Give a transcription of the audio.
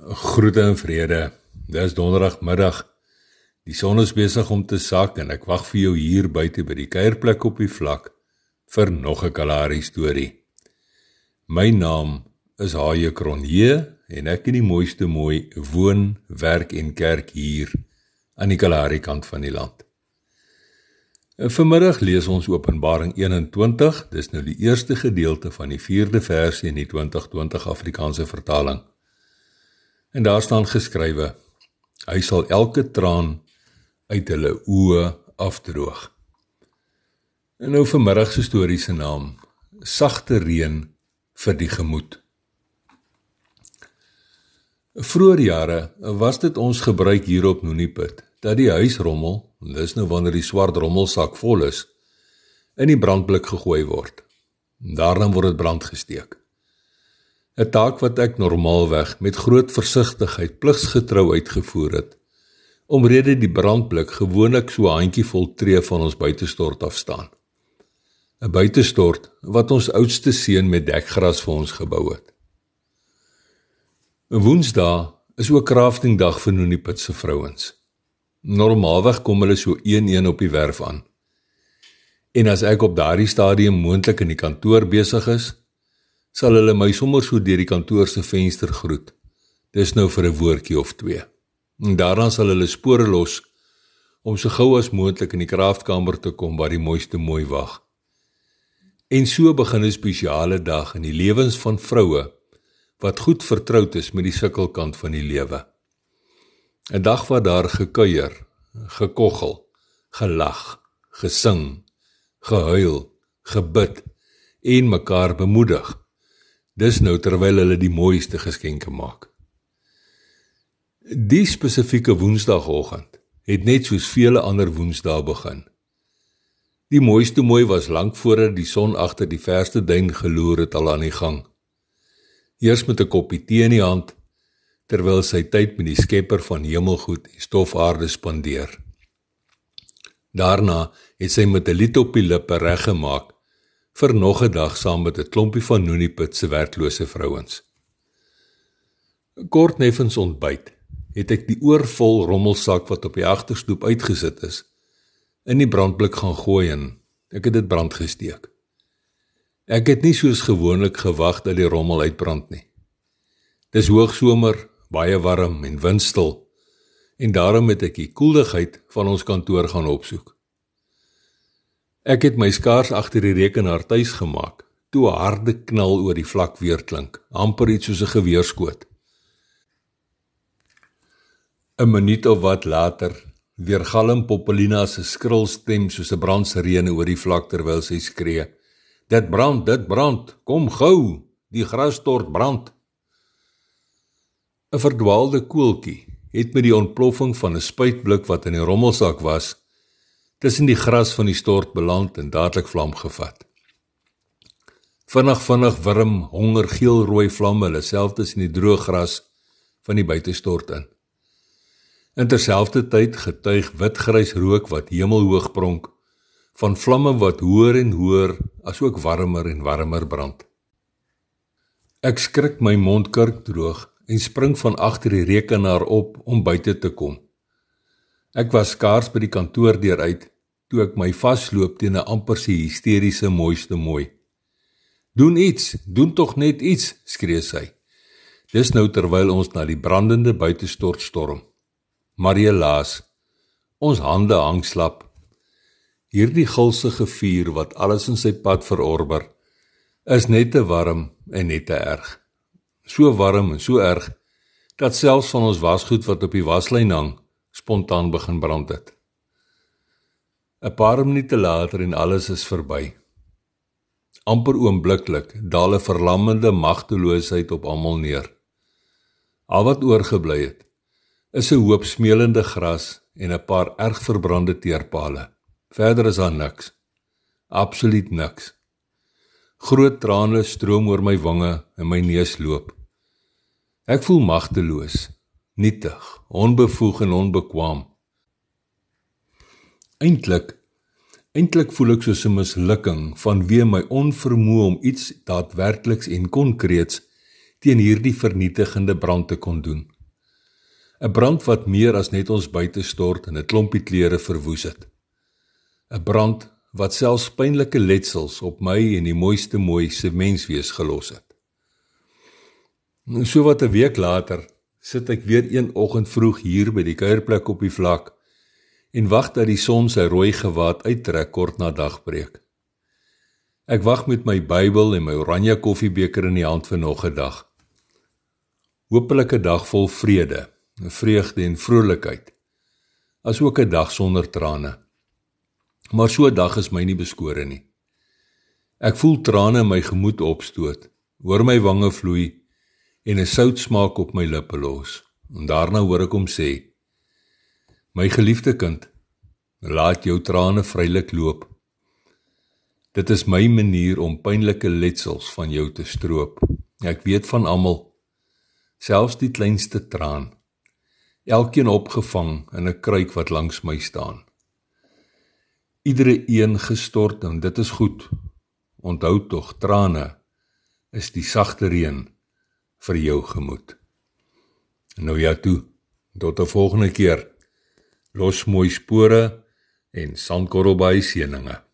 Groete en vrede. Dis donderdagmiddag. Die son is besig om te sak en ek wag vir jou hier buite by die kuierplek op die vlak vir nog 'n Kalahari storie. My naam is H.J. Cronje en ek in die mooiste mooi woon, werk en kerk hier aan die Kalahari kant van die land. Vanmiddag lees ons Openbaring 21, dis nou die eerste gedeelte van die 4de versie in die 2020 Afrikaanse vertaling. En daar staan geskrywe, hy sal elke traan uit hulle oë afdroog. En nou vanmiddag se storie se naam, sagte reën vir die gemoed. Vroeger jare was dit ons gebruik hier op Nuniput, dat die huisrommel, dis nou wanneer die swart rommelsak vol is, in die brandblik gegooi word. Daarna word dit brand gesteek. 'n taak wat ek normaalweg met groot versigtigheid pligsgetrou uitgevoer het, omrede die brandblik gewoonlik so 'n handjievol tree van ons buitestort afstaan. 'n buitestort wat ons oudste seun met dekgras vir ons gebou het. Woensdae is ook craftingdag vir Nuniput se vrouens. Normaalweg kom hulle so 1-1 op die werf aan. En as ek op daardie stadium moontlik in die kantoor besig is, sal hulle my sommer so deur die kantoor se venster groet. Dis nou vir 'n woordjie of 2. En daarna sal hulle spore los om so gou as moontlik in die kraftkamer te kom waar die mooiste mooi wag. En so begin 'n spesiale dag in die lewens van vroue wat goed vertroud is met die sukkelkant van die lewe. 'n dag waar daar gekuier, gekoggel, gelag, gesing, gehuil, gebid en mekaar bemoedig. Dis nou terwyl hulle die mooiste geskenke maak. Die spesifieke woensdagoggend het net soos vele ander woensdae begin. Die mooiste mooi was lank voordat die son agter die verste duin geloer het al aan die gang. Eers met 'n koppie tee in die hand, terwyl sy tyd met die skepper van hemelgoed en stofaarde spandeer. Daarna het sy met 'n lied op die lippe reggemaak vir nog 'n dag saam met 'n klompie van Nuniput se werklose vrouens. Kort neffens ontbyt het ek die oorvol rommelsak wat op die agterstoep uitgesit is, in die brandblik gaan gooi en ek het dit brand gesteek. Ek het nie soos gewoonlik gewag dat die rommel uitbrand nie. Dis hoogsomer, baie warm en windstil, en daarom het ek die koeligheid van ons kantoor gaan opsoek. Ek het my skaars agter die rekenaar tuis gemaak, toe 'n harde knal oor die vlak weer klink, amper iets soos 'n geweerskoot. 'n minuut of wat later, weergalm Popolina se skril stem soos 'n brandsirene oor die vlak terwyl sy skree, dit brand, kom gou, die gras stort brand. 'n verdwaalde koeltjie het met die ontploffing van 'n spuitblik wat in die rommelsak was, tussen die gras van die stort beland en dadelik vlam gevat. Vinnig wurm honger geelrooi vlamme hulle self tussen die droë gras van die buitestort in. En terselfdertyd getuig witgrys rook wat hemelhoog pronk, van vlamme wat hoër en hoër, asook warmer en warmer brand. Ek skrik my mondkurk droog en spring van agter die rekenaar op om buite te kom. Ek was skaars by die kantoordeur uit, toe ek my vasloop teen 'n amper se hysteriese mooiste mooi. Doen tog net iets, skree sy. Dis nou terwyl ons na die brandende buitestort storm. Maar helaas, ons hande hang slap. Hierdie gulsige vuur wat alles in sy pad verorber, is net te warm en net te erg. So warm en so erg, dat selfs van ons wasgoed wat op die waslyn hang, spontaan begin brand het. 'n paar minute later en alles is verby. Amper oombliklik daal 'n verlammende magteloosheid op almal neer. Al wat oorgebly het, is 'n hoop smeulende gras en 'n paar erg verbrande teerpale. Verder is daar niks. Absoluut niks. Groot trane stroom oor my wange en my neus loop. Ek voel magteloos, nietig, onbevoeg en onbekwaam. Eintlik voel ek soos 'n mislukking vanweë my onvermoë om iets daadwerkliks en konkreets teen hierdie vernietigende brand te kon doen. 'n Brand wat meer as net ons buite stort en 'n klompie klere verwoes het. 'n Brand wat selfs pynlike letsels op my en die mooiste mooi se menswees gelos het. So wat 'n week later sit ek weer een oggend vroeg hier by die kuierplek op die vlak en wag dat die son sy rooi gewaad uittrek kort na dagbreek. Ek wag met my Bybel en my oranje koffiebeker in die hand vir nog 'n dag. Hoopelik 'n dag vol vrede, vreugde en vrolikheid, as ook 'n dag sonder trane. Maar so 'n dag is my nie beskore nie. Ek voel trane in my gemoed opstoot, hoor my wange vloei en 'n soutsmaak op my lippe los. En daarna hoor ek hom sê, my geliefde kind, laat jou trane vrylik loop. Dit is my manier om pynlike letsels van jou te stroop. Ek weet van almal, selfs die kleinste traan, elkeen opgevang in 'n kruik wat langs my staan. Iedere een gestort en dit is goed. Onthou tog, trane is die sagte reën vir jou gemoed. Nou ja toe, tot 'n volgende keer. Los mooi spore en sandkorrel by seëninge.